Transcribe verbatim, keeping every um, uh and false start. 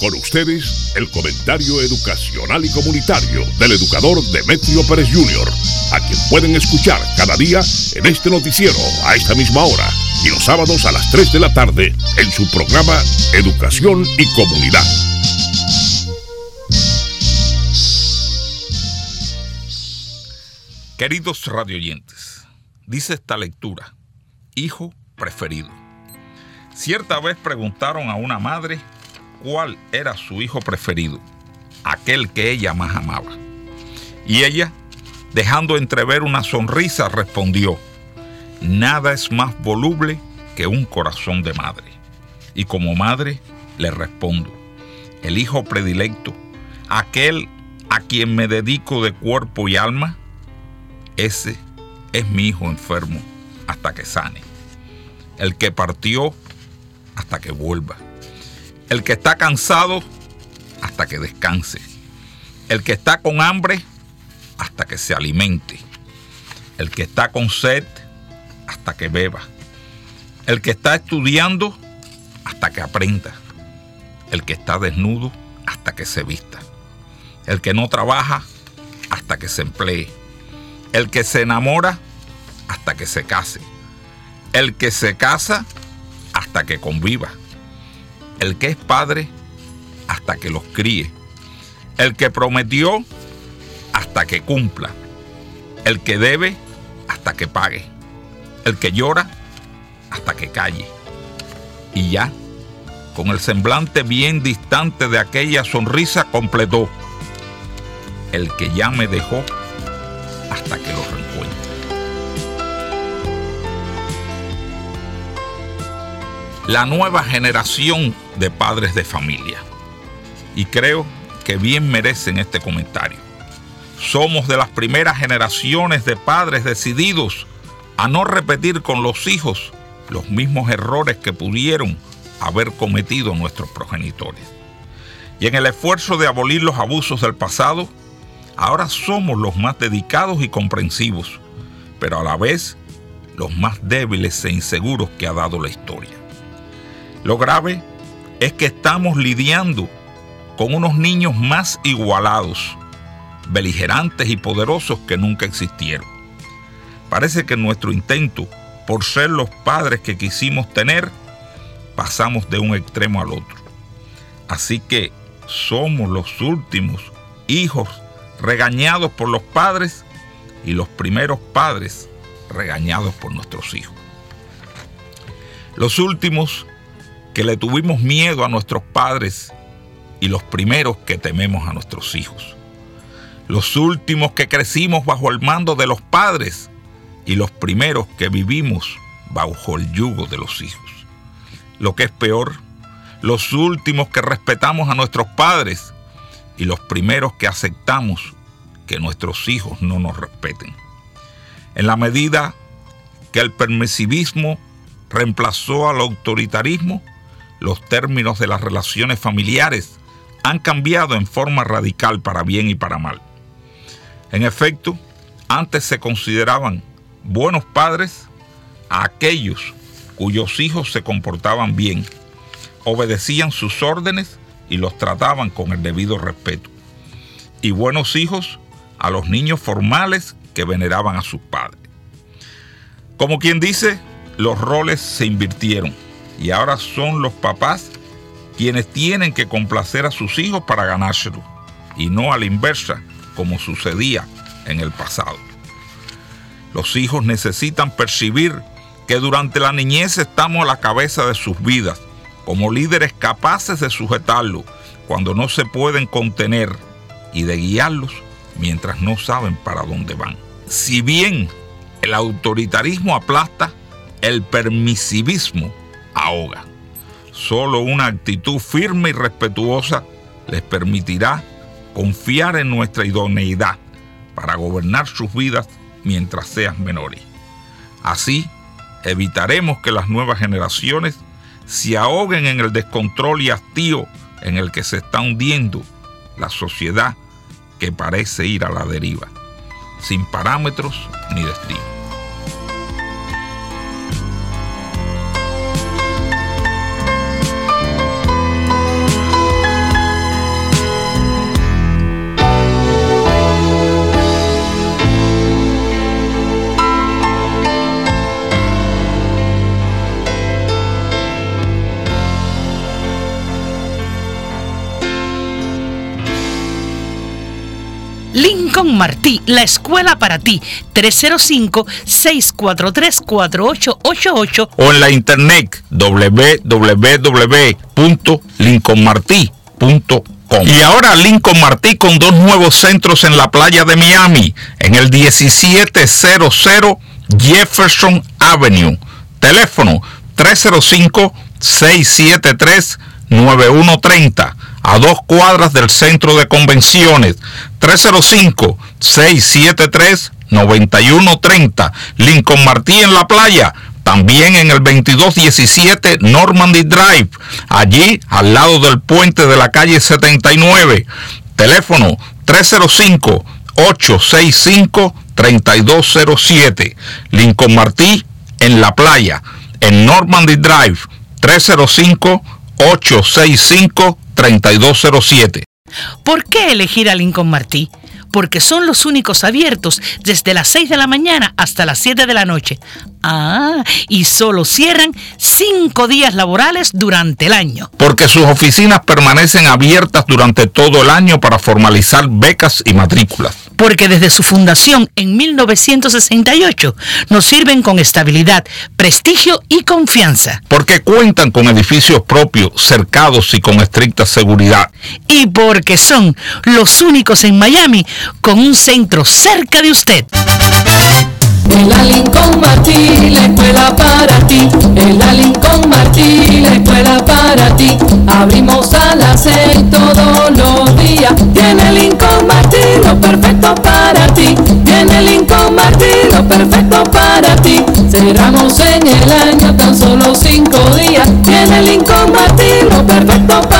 Con ustedes, el comentario educacional y comunitario del educador Demetrio Pérez junior, a quien pueden escuchar cada día en este noticiero a esta misma hora y los sábados a las tres de la tarde en su programa Educación y Comunidad. Queridos radioyentes, dice esta lectura: hijo preferido. Cierta vez preguntaron a una madre cuál era su hijo preferido, aquel que ella más amaba. Y ella, dejando entrever una sonrisa, respondió: nada es más voluble que un corazón de madre. Y como madre le respondo: el hijo predilecto, aquel a quien me dedico de cuerpo y alma, ese es mi hijo enfermo hasta que sane, el que partió hasta que vuelva, el que está cansado hasta que descanse, el que está con hambre hasta que se alimente, el que está con sed hasta que beba, el que está estudiando hasta que aprenda, el que está desnudo hasta que se vista, el que no trabaja hasta que se emplee, el que se enamora hasta que se case, el que se casa hasta que conviva, el que es padre hasta que los críe, el que prometió hasta que cumpla, el que debe hasta que pague, el que llora hasta que calle. Y ya, con el semblante bien distante de aquella sonrisa, completó: el que ya me dejó hasta que lo reencuentre. La nueva generación de padres de familia. Y creo que bien merecen este comentario. Somos de las primeras generaciones de padres decididos a no repetir con los hijos los mismos errores que pudieron haber cometido nuestros progenitores. Y en el esfuerzo de abolir los abusos del pasado, ahora somos los más dedicados y comprensivos, pero a la vez los más débiles e inseguros que ha dado la historia. Lo grave es que estamos lidiando con unos niños más igualados, beligerantes y poderosos que nunca existieron. Parece que en nuestro intento por ser los padres que quisimos tener, pasamos de un extremo al otro. Así que somos los últimos hijos regañados por los padres y los primeros padres regañados por nuestros hijos. Los últimos que le tuvimos miedo a nuestros padres y los primeros que tememos a nuestros hijos. Los últimos que crecimos bajo el mando de los padres y los primeros que vivimos bajo el yugo de los hijos. Lo que es peor, los últimos que respetamos a nuestros padres y los primeros que aceptamos que nuestros hijos no nos respeten. En la medida que el permisivismo reemplazó al autoritarismo, los términos de las relaciones familiares han cambiado en forma radical para bien y para mal. En efecto, antes se consideraban buenos padres a aquellos cuyos hijos se comportaban bien, obedecían sus órdenes y los trataban con el debido respeto. Y buenos hijos a los niños formales que veneraban a sus padres. Como quien dice, los roles se invirtieron y ahora son los papás quienes tienen que complacer a sus hijos para ganárselo, y no a la inversa, como sucedía en el pasado. Los hijos necesitan percibir que durante la niñez estamos a la cabeza de sus vidas, como líderes capaces de sujetarlos cuando no se pueden contener y de guiarlos mientras no saben para dónde van. Si bien el autoritarismo aplasta, el permisivismo ahoga. Solo una actitud firme y respetuosa les permitirá confiar en nuestra idoneidad para gobernar sus vidas mientras sean menores. Así, evitaremos que las nuevas generaciones se ahoguen en el descontrol y hastío en el que se está hundiendo la sociedad que parece ir a la deriva, sin parámetros ni destino. Lincoln Martí, la escuela para ti. tres cero cinco, seis cuatro tres, cuatro ocho ocho ocho o en la internet doble u doble u doble u punto lincoln martí punto com. Y ahora Lincoln Martí con dos nuevos centros en la playa de Miami, en el diecisiete cero cero Jefferson Avenue. Teléfono tres cero cinco, seis siete tres, nueve uno tres cero, a dos cuadras del centro de convenciones. tres cero cinco, seis siete tres, nueve uno tres cero. Lincoln Martí en la playa, también en el veintidós diecisiete Normandy Drive, allí al lado del puente de la calle setenta y nueve. Teléfono tres cero cinco, ocho seis cinco, tres dos cero siete. Lincoln Martí en la playa, en Normandy Drive, tres cero cinco, ocho seis cinco, tres dos cero siete. ¿Por qué elegir a Lincoln Martí? Porque son los únicos abiertos desde las seis de la mañana hasta las siete de la noche. Ah, y solo cierran cinco días laborales durante el año. Porque sus oficinas permanecen abiertas durante todo el año para formalizar becas y matrículas. Porque desde su fundación en mil novecientos sesenta y ocho nos sirven con estabilidad, prestigio y confianza. Porque cuentan con edificios propios, cercados y con estricta seguridad. Y porque son los únicos en Miami con un centro cerca de usted. En la Lincoln Martí, la escuela para ti. En la Lincoln Martí, la escuela para ti. Abrimos a las seis todos los días. Tiene Lincoln Martí lo perfecto para ti. Tiene Lincoln Martí lo perfecto para ti. Cerramos en el año tan solo cinco días. Tiene Lincoln Martí lo perfecto para ti.